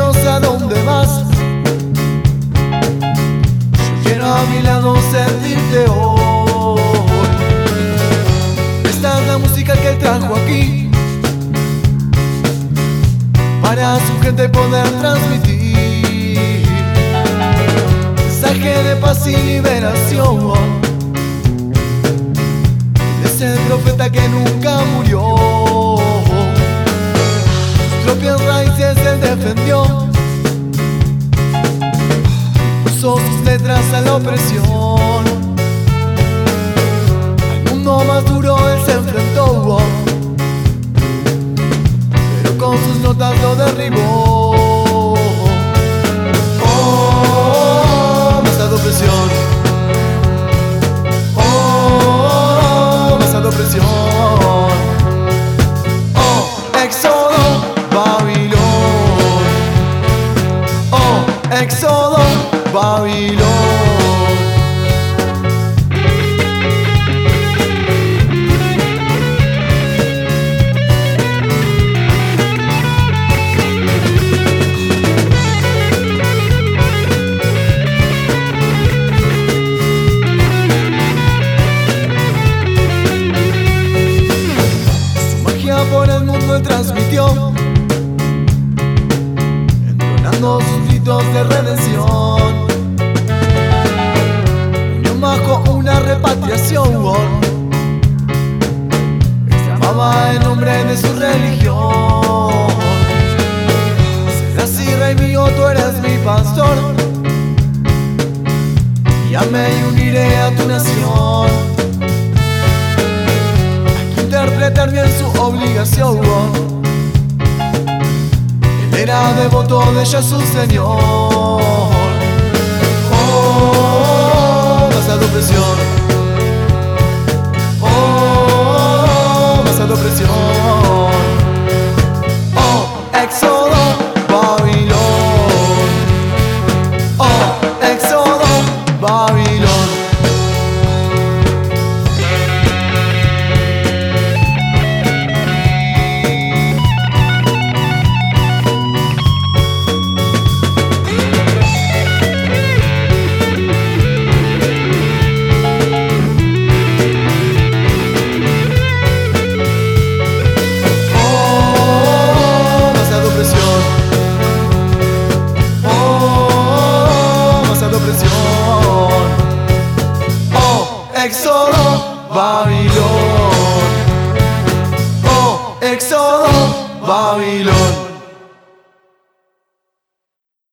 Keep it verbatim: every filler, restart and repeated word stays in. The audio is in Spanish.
no sé a dónde vas. Yo quiero a mi lado sentirte hoy. Esta es la música que él trajo aquí, para su gente poder transmitir mensaje de paz y liberación. Es el profeta que nunca murió, sus propias raíces él defendió, puso sus letras a la opresión. Al mundo más duro él se enfrentó, pero con sus notas lo derribó. Oh, me ha dado presión. Oh, me ha dado presión. Oh, Éxodo, Babilón. Oh, Éxodo, Babilón. Por el mundo él transmitió, entonando sus gritos de redención. Unión bajo una repatriación, exclamaba el nombre de su religión. Serás y rey mío, tú eres mi pastor, y amé y uniré a tu nación. Interpretar bien su obligación, él era devoto de Jesús Señor. Oh, me ha dado presión. Oh, me ha dado presión. Oh, Éxodo, Babilón. Oh, Éxodo, Babilón. Éxodo, Babilón. Oh, Éxodo, Babilón.